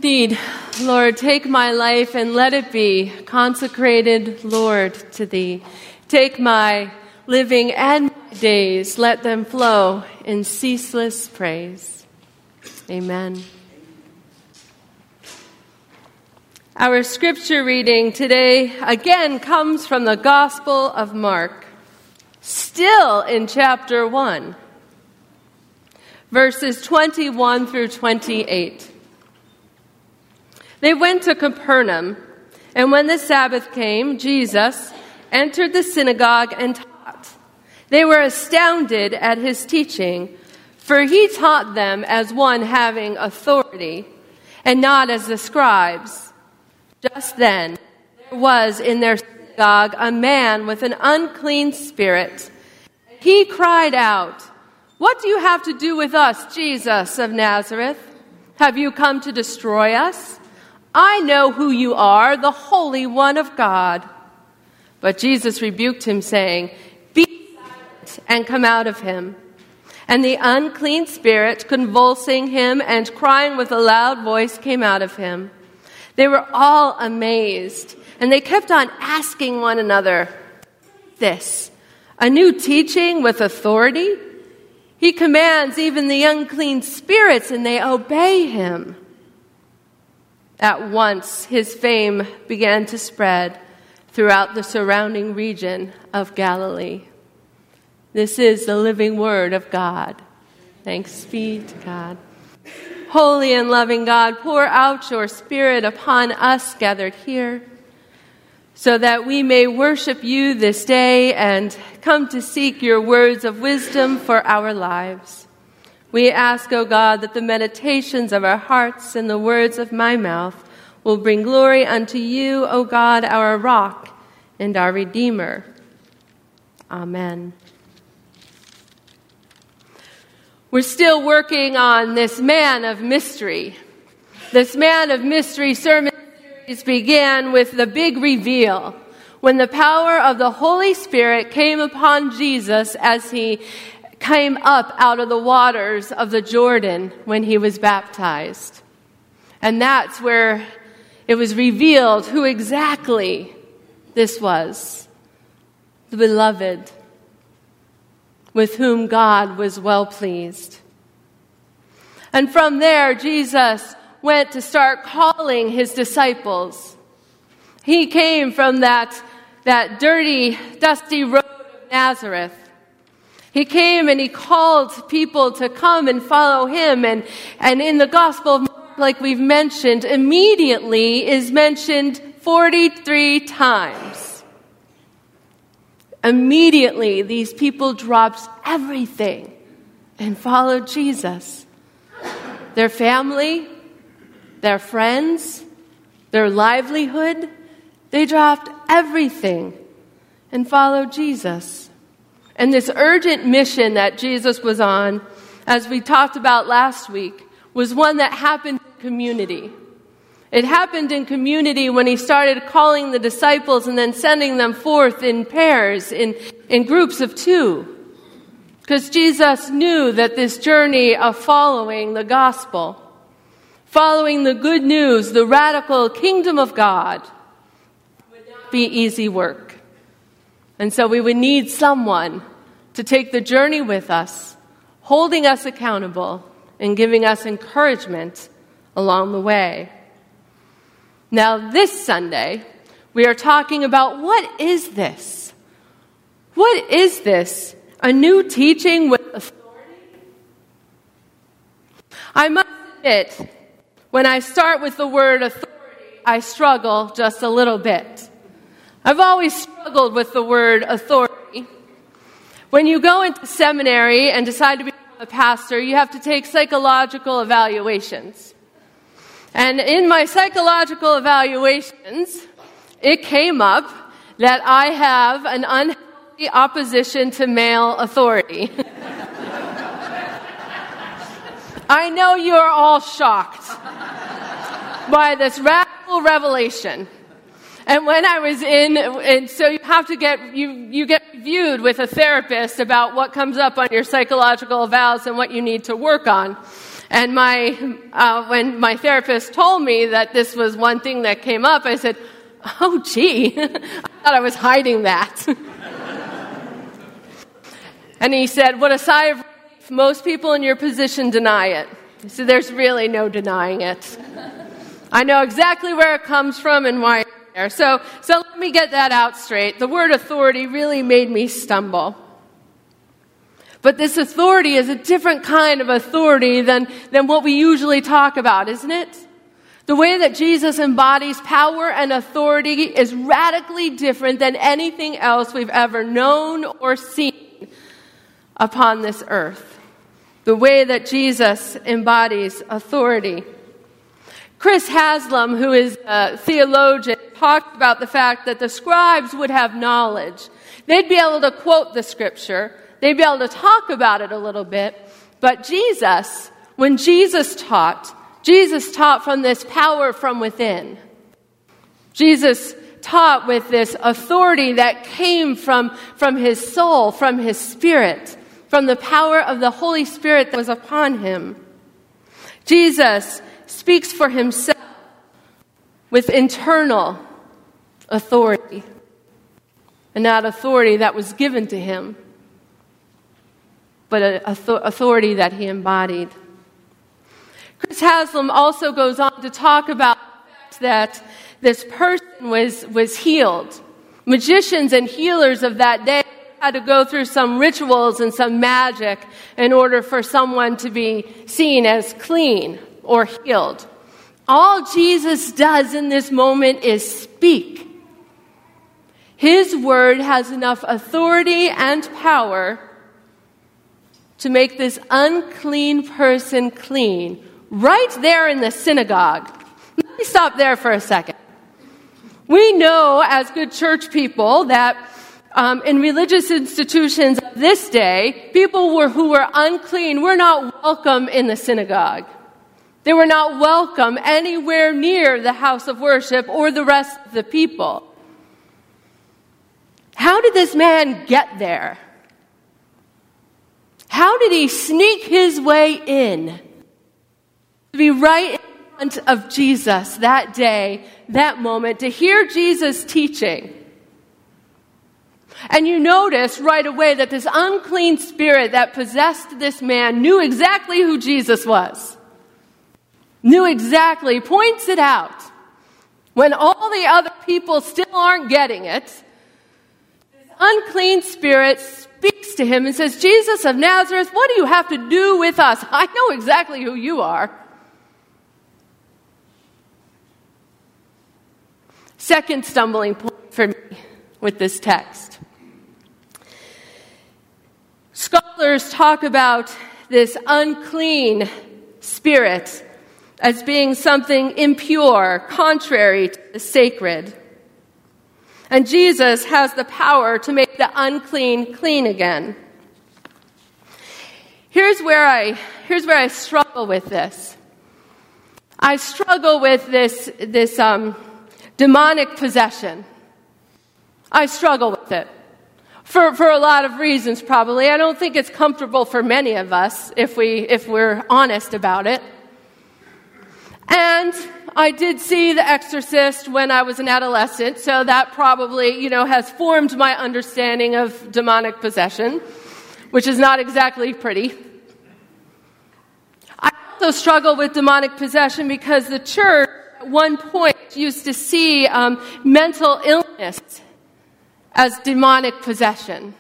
Indeed, Lord, take my life and let it be consecrated, Lord, to Thee. Take my living and my days, let them flow in ceaseless praise. Amen. Our scripture reading today again comes from the Gospel of Mark, still in chapter 1, verses 21 through 28. They went to Capernaum, and when the Sabbath came, Jesus entered the synagogue and taught. They were astounded at his teaching, for he taught them as one having authority, and not as the scribes. Just then, there was in their synagogue a man with an unclean spirit. He cried out, "What do you have to do with us, Jesus of Nazareth? Have you come to destroy us? I know who you are, the Holy One of God." But Jesus rebuked him, saying, "Be silent and come out of him." And the unclean spirit, convulsing him and crying with a loud voice, came out of him. They were all amazed, and they kept on asking one another, "This, a new teaching with authority? He commands even the unclean spirits, and they obey him." At once his fame began to spread throughout the surrounding region of Galilee. This is the living word of God. Thanks be to God. Holy and loving God, pour out your Spirit upon us gathered here, so that we may worship you this day and come to seek your words of wisdom for our lives. We ask, O God, that the meditations of our hearts and the words of my mouth will bring glory unto you, O God, our rock and our Redeemer. Amen. We're still working on this man of mystery. This man of mystery sermon series began with the big reveal, when the power of the Holy Spirit came upon Jesus as he came up out of the waters of the Jordan when he was baptized. And that's where it was revealed who exactly this was, the beloved, with whom God was well pleased. And from there, Jesus went to start calling his disciples. He came from that dirty, dusty road of Nazareth. He came and he called people to come and follow him. And in the Gospel of Mark, like we've mentioned, immediately is mentioned 43 times. Immediately, these people dropped everything and followed Jesus. Their family, their friends, their livelihood, they dropped everything and followed Jesus. And this urgent mission that Jesus was on, as we talked about last week, was one that happened in community. It happened in community when he started calling the disciples and then sending them forth in pairs, in groups of 2. Because Jesus knew that this journey of following the gospel, following the good news, the radical kingdom of God, would not be easy work. And so we would need someone to take the journey with us, holding us accountable and giving us encouragement along the way. Now, this Sunday, we are talking about what is this? What is this? A new teaching with authority? I must admit, when I start with the word authority, I struggle just a little bit. I've always struggled with the word authority. When you go into seminary and decide to become a pastor, you have to take psychological evaluations. And in my psychological evaluations, it came up that I have an unhealthy opposition to male authority. I know you are all shocked by this radical revelation. And when I was and so you have to you get reviewed with a therapist about what comes up on your psychological evals and what you need to work on. And when my therapist told me that this was one thing that came up, I said, oh, gee, I thought I was hiding that. And he said, what a sigh of relief. Most people in your position deny it. I said, there's really no denying it. I know exactly where it comes from and why it's there. So let me get that out straight. The word authority really made me stumble. But this authority is a different kind of authority than what we usually talk about, isn't it? The way that Jesus embodies power and authority is radically different than anything else we've ever known or seen upon this earth. The way that Jesus embodies authority. Chris Haslam, who is a theologian, talked about the fact that the scribes would have knowledge. They'd be able to quote the scripture. They'd be able to talk about it a little bit. But Jesus, when Jesus taught from this power from within. Jesus taught with this authority that came from his soul, from his spirit, from the power of the Holy Spirit that was upon him. Jesus speaks for himself with internal authority, and not authority that was given to him, but an authority that he embodied. Chris Haslam also goes on to talk about that this person was healed. Magicians and healers of that day had to go through some rituals and some magic in order for someone to be seen as clean or healed. All Jesus does in this moment is speak. His word has enough authority and power to make this unclean person clean right there in the synagogue. Let me stop there for a second. We know as good church people that in religious institutions of this day, people who were unclean were not welcome in the synagogue. They were not welcome anywhere near the house of worship or the rest of the people. How did this man get there? How did he sneak his way in to be right in front of Jesus that day, that moment, to hear Jesus teaching? And you notice right away that this unclean spirit that possessed this man knew exactly who Jesus was. Knew exactly, points it out. When all the other people still aren't getting it, this unclean spirit speaks to him and says, Jesus of Nazareth, what do you have to do with us? I know exactly who you are. Second stumbling point for me with this text. Scholars talk about this unclean spirit as being something impure, contrary to the sacred. And Jesus has the power to make the unclean clean again. Here's where I struggle with this. I struggle with this demonic possession. I struggle with it. For a lot of reasons, probably. I don't think it's comfortable for many of us if we're honest about it. And I did see The Exorcist when I was an adolescent, so that probably, has formed my understanding of demonic possession, which is not exactly pretty. I also struggle with demonic possession because the church at one point used to see mental illness as demonic possession.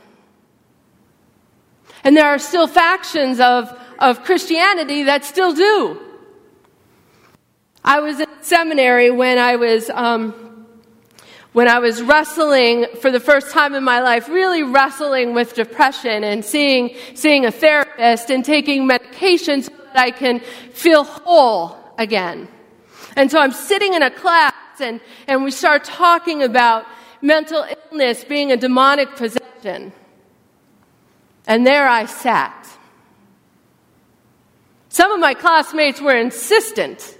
And there are still factions of Christianity that still do. I was in seminary when I was wrestling for the first time in my life, really wrestling with depression and seeing a therapist and taking medication so that I can feel whole again. And so I'm sitting in a class and we start talking about mental illness being a demonic possession. And there I sat. Some of my classmates were insistent.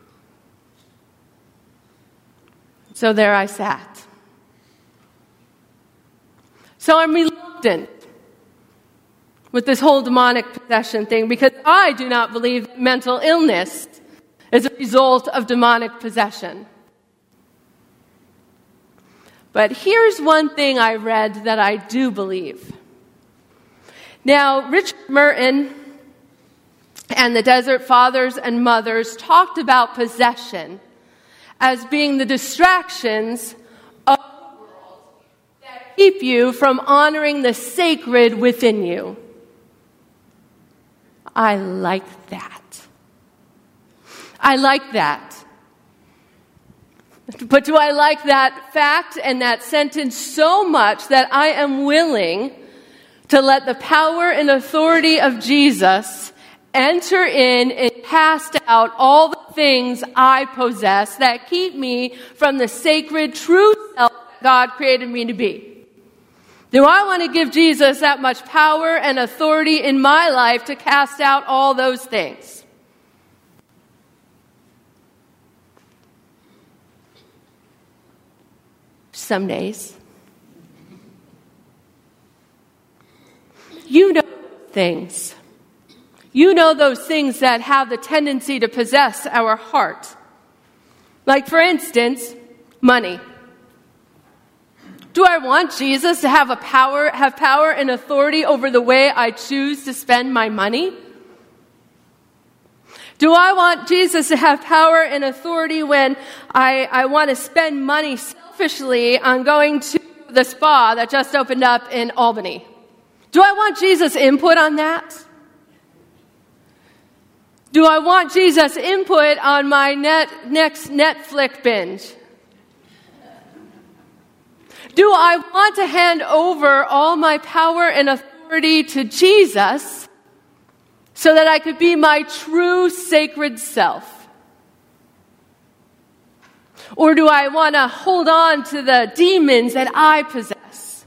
So there I sat. So I'm reluctant. with this whole demonic possession thing, because I do not believe mental illness is a result of demonic possession. But here's one thing I read that I do believe. Now, Richard Merton and the Desert Fathers and Mothers talked about possession as being the distractions of the world that keep you from honoring the sacred within you. I like that. I like that. But do I like that fact and that sentence so much that I am willing to let the power and authority of Jesus enter in and cast out all the things I possess that keep me from the sacred, true self that God created me to be? Do I want to give Jesus that much power and authority in my life to cast out all those things? Some days. You know things. You know those things that have the tendency to possess our heart. Like, for instance, money. Do I want Jesus to have power and authority over the way I choose to spend my money? Do I want Jesus to have power and authority when I want to spend money selfishly on going to the spa that just opened up in Albany? Do I want Jesus' input on that? Do I want Jesus' input on my next Netflix binge? Do I want to hand over all my power and authority to Jesus so that I could be my true sacred self? Or do I want to hold on to the demons that I possess?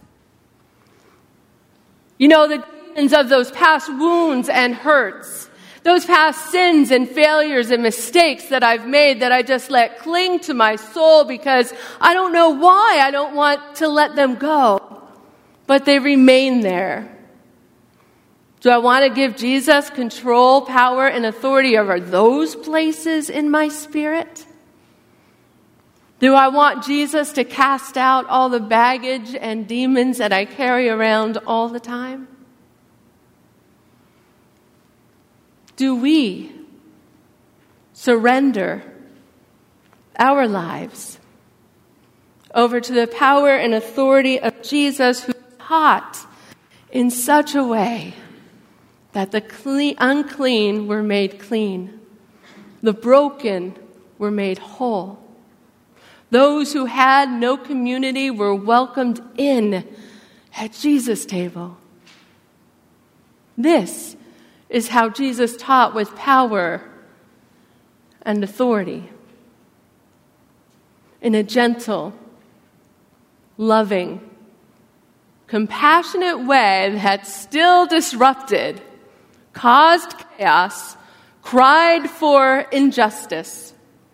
You know, the demons of those past wounds and hurts, those past sins and failures and mistakes that I've made that I just let cling to my soul because I don't know why I don't want to let them go, but they remain there. Do I want to give Jesus control, power, and authority over those places in my spirit? Do I want Jesus to cast out all the baggage and demons that I carry around all the time? Do we surrender our lives over to the power and authority of Jesus, who taught in such a way that the unclean were made clean, the broken were made whole, those who had no community were welcomed in at Jesus' table? This is how Jesus taught with power and authority, in a gentle, loving, compassionate way that still disrupted, caused chaos, cried for injustice.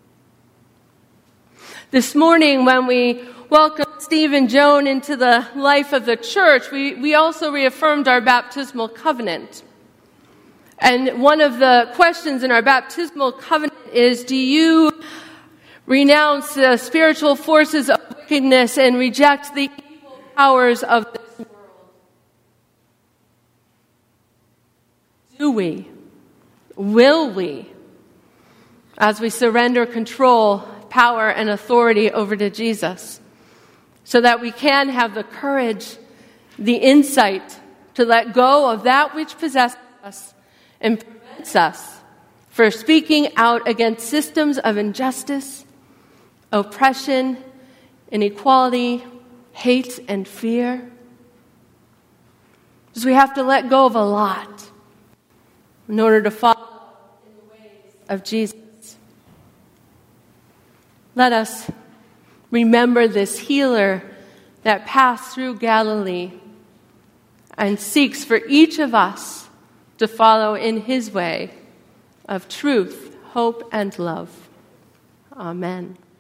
This morning, when we welcomed Steve and Joan into the life of the church, we also reaffirmed our baptismal covenant. And one of the questions in our baptismal covenant is, do you renounce the spiritual forces of wickedness and reject the evil powers of this world? Do we? Will we? As we surrender control, power, and authority over to Jesus, so that we can have the courage, the insight to let go of that which possesses us and prevents us from speaking out against systems of injustice, oppression, inequality, hate, and fear. Because we have to let go of a lot in order to follow in the ways of Jesus. Let us remember this healer that passed through Galilee and seeks for each of us to follow in his way of truth, hope, and love. Amen.